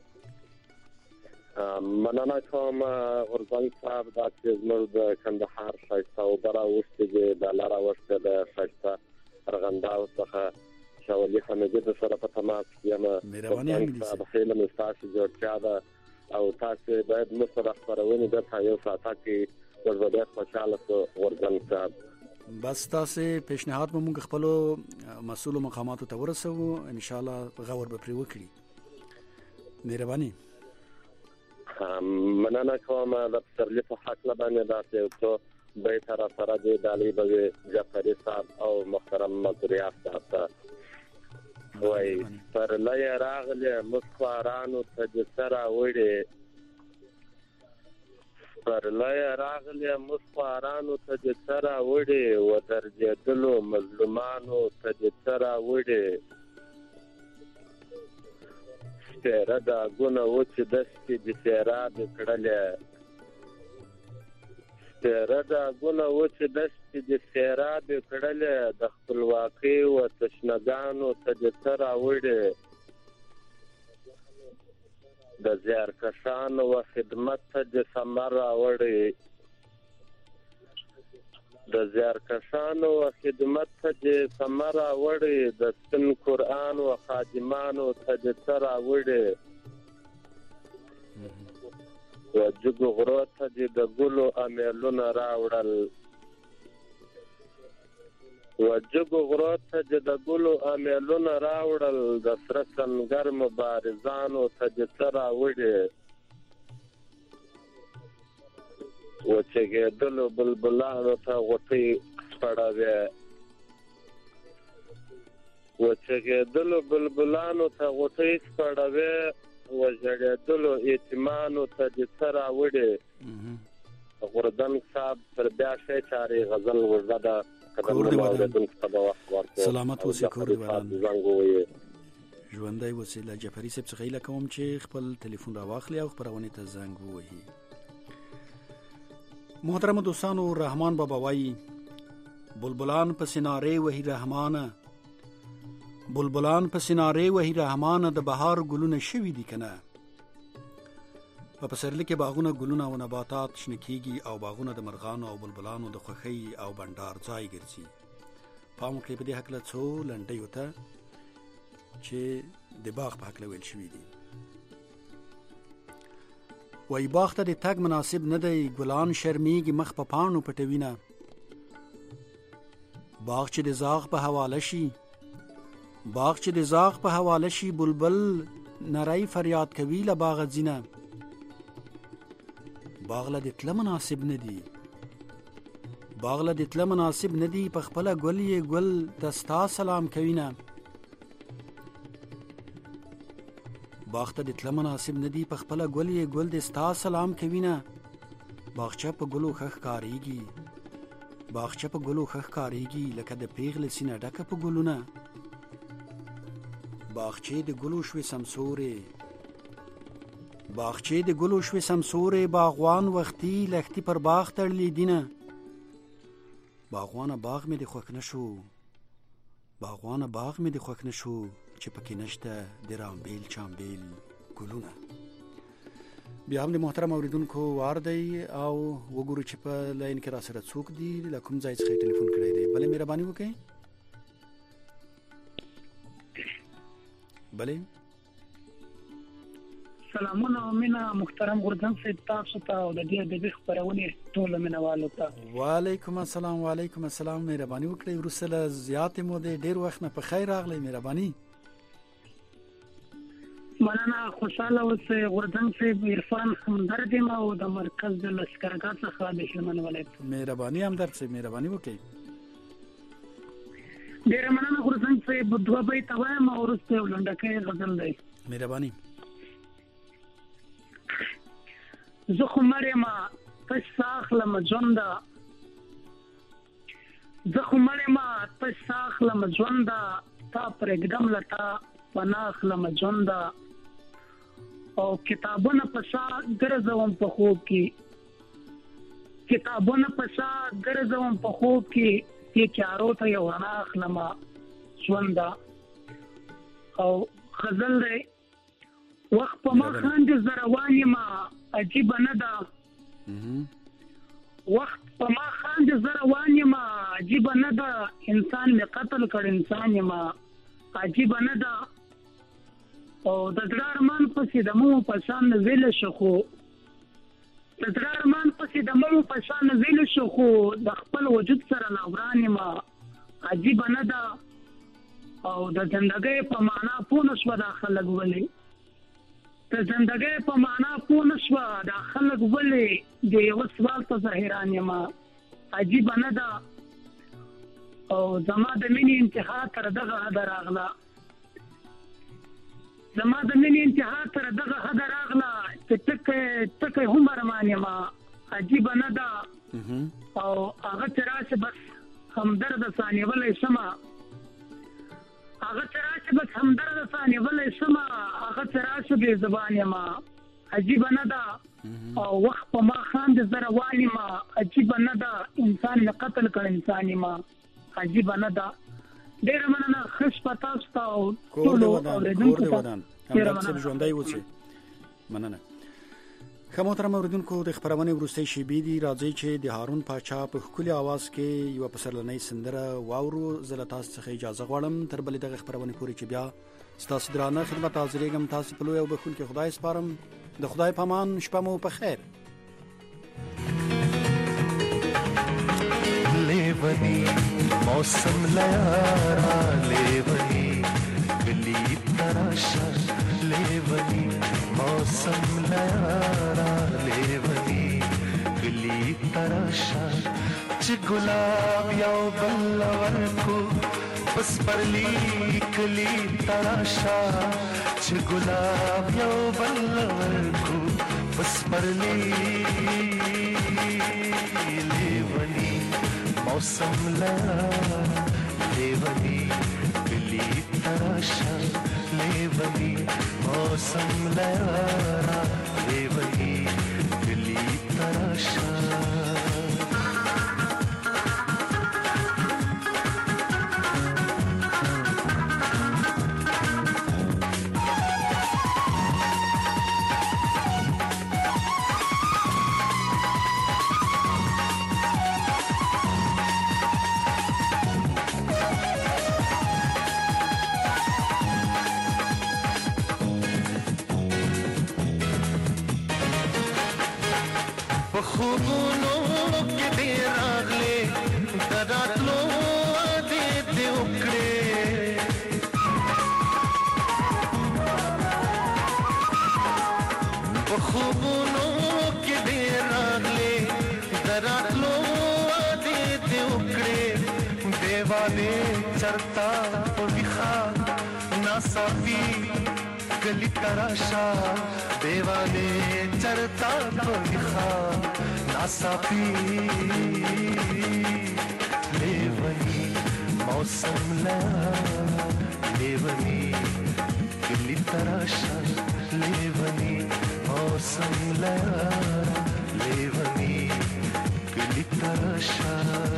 مننه کوم غورځنګ صاحب، دا چې زموږ د کندهار ښایسته اوبه راوښتې دي، دا لاره اوښتې ده ښایسته ارغنداو څخه شاولي حمیدي د سره په تماس کې یم. مهرباني حمیدي صاحب خیلی مو ستاسو جوړتیا ده او تاسو باید موږ سره خپرونې دلته یو ساعته کې ورته خوشاله شو غورځنګ صاحب. بس تاسو پیشنهاد مو موږ خپل مسؤل مقاماتو ته ورسو، ان شاء الله غور به پرې وکړي. مهرباني. مننه کوم د پسرلی په حق باندې داسې څو به تر سره د علي بوي جعفري صاحب او محترم مزریات صاحب وای پر لای راغله مخوارانو ته سره وړي، پر لای راغله مخوارانو ته سره وړي و درجهدلو مظلومانو ته سره وړي. سره دا ګونه و چې دستې د سیراب کړلې، سره دا ګونه و چې دستې د سیراب کړلې، د خپلواکۍ و تشنګانو ته د سره وړي. د زیارکشانو و خدمت ته د ثمر راوړي، د زیارکشانو و خدمت ته د ثمر راوړي، د سن قرآن و خادمانو ته د سر راوړي. و جګو غرو ته د ګلو امیلونه راوړل، و جګو غرو ته د ګلو امیلونه راوړل، د سره سنګر مبارزانو ته د سر راوړي. و چګېدلو بلبلانو ته غوټۍ سپړوي، و چګېدلو بلبلانو ته غوټۍ سپړوي، و ژړېدلو یتیمانو ته د څه راوړي. غورځنګ صاحب پر بیا شی چارې غزل ورده ده. سلامت اوسې کور دې ودان ژوندی اوسې. له جعفري صاحب څخه هیله کوم چې خپل ټلیفون راواخلي او خپرونې ته زنګ ووهي. محترم دوستانو، رحمان بابا وایي بلبلان په سینارې وهي رحمانه، بلبلان په سینارې وهي رحمانه، د بهار ګلونه شوي دي کنه. په پسرلي کې باغونه ګلونه او نباتات شنه کیږي او باغونه د مرغانو او بلبلانو د خوښۍ او بنډار ځای ګرځي. پام وکړئ په دې هکله څو لنډیو ته چې د باغ په هکله ویل شوي دي. وای باغ ته د تګ مناسب نه دی، ګلان شرمیږي مخ په پاڼو پټوینه. باغ چې د زاغ په حواله شي، باغ چې د زاغ په حواله شي، بلبل نری فریاد کوي له باغ ځینه. باغ له د تله مناسب نه دی، باغ له د تله مناسب نه دی، په خپله ګل یې ګل دستا سلام کوینه. باغ ته د تله مناسب نه دی، په خپله ګل یې ګل د ستا سلام کوینه. باغچه په ګلو ښه ښکارېږي، باغچه په ګلو ښه ښکارېږي، لکه د پیغلې سینه ډکه په ګلونه. باغچې د ګلو شوې سمسورې، باغچې د ګلو شوې سمسورې، باغوان وختي لښتي پر باغ تړلي دینه. باغوانه باغ مې د خوښ نه شو، باغوانه باغ مې د خوښ نه شو، چې پکې نشته د رامبیل چامبیل ګلونه. بیا هم د محترم اوریدونکو وار دی او وګورو چې په لاین کې را سره څوک دي، له کوم ځای څخه ټلیفون کړی دی. بلې مهرباني وکړئ. بلې سلامونه او مینا محترم غورځنګ صاحب تاسو ته او د دې د خبرونه ټول مینوالو ته. وعلیکم السلام. وعلیکم السلام. مهرباني وکړئ. ورسره زیات مو د ډیر وخت نه په خیر راغلی. مهرباني. مننه. خوشاله اوسئ. غورځنګ صاحب عرفان همدرد ما او د مرکز د لشکرګاه څخه د هلمند ولایت. مهرباني همدرد صاحب. مهرباني وکړئ. ډیر مننه غورځنګ صاحب. دوه بیت وایم او ورسته ولندکې غزل دی. مهرباني. زه خو مریم پس ساخلم ژونده، زه خو مریم پس ساخلم ژونده، تا پرېږدم لتا پناخلم ژونده. او کتابونه په شا ګرځوم په خوب کې، کتابونه په شا ګرځوم په خوب کې، دې چارو ته یو ناخلم ژونده. او غزل دی. وخت په ما خاندې زروانې ما عجیب نه ده، وخت په ما خاندې زروانې ما عجیب نه ده، انسان می قتل کړ انسان ما عجیب نه ده. او د زړه ارمان پسې د مو په شان ویل شو، خو د د زړه ارمان پسې د مړو په شان ویلو شو خو د خپل وجود سره لاوران ما عجیب نه ده او د ژوندۍ په معنا پوه نشو دا خلک ولې د ژوندۍ په معنا پوه نشو دا خلک ولې د یو سوال ته حیران یم عجیب نه ده او زما د مینې انتها تر دغه حد راغله زما د مینې انتها تر دغه حد راغله چې تکه هم ارمان یم عجیب نه ده او هغه چې راشي بس همدرد ثانیولې سما هغه چې راشي بس همدرد ثانیولې سما هغه چې راشي بې زبان یم عجیب نه ده او وخت په ما خان د زره والی ما عجیب نه ده انسان نه قتل کړ انسان ما عجیب نه ده ډیر مننه خوش پتا ستاسو کور دی ودان هم څه ژوندۍ وڅی مننه خموترم اوریدونکو د خبرونه ورستي شیبې دي راځي چې د هارون پاچا په خولي आवाज کې یو پسرلنۍ سندره واورو زلتا څخه اجازه غواړم تر بلې دغه خبرونه پوری چې بیا ستاسو درانه خدمت حاضرېږم تاسو په لوی او بخون کې خدای سپارم د خدای پامان شپه مو په خیر लेवनी मौसम लयारा लेवनी गली तराशा लेवनी मौसम लयारा लेवनी गली तराशा च गुलाब या बल्लवर को बस परली गली तराशा च गुलाब या बल्लवर को बस परली लेवनी मौसम लेवनी गली तराशा लेवनी मौसम लेवनी गली तराशा خوبونو کې دې راغلې د راتلو دې وکړې خوبونو کې دې راغلې د راتلو دې وکړې دیوانه چرتا په وخا ناصافي गली तराशा देवाने चरता बखा नासाफी लेवनी मौसम लेवनी गली तराशा लेवनी मौसम लेवनी गली तराशा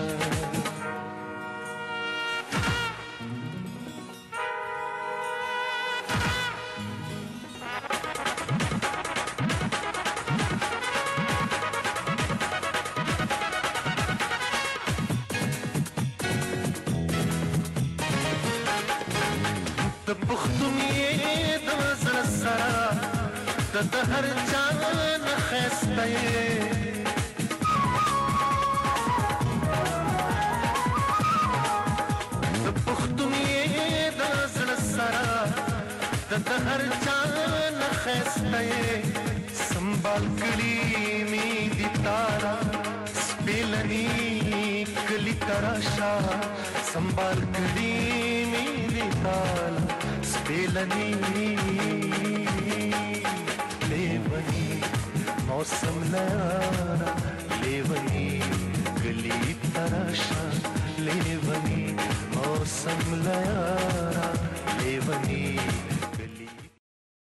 د هر چان خسته د پختونی د زړه سره د هر چان خسته سنبال کړي می دي تارا سپلنی کلی تراشا سنبال کړي می دي تارا سپلنی मौसम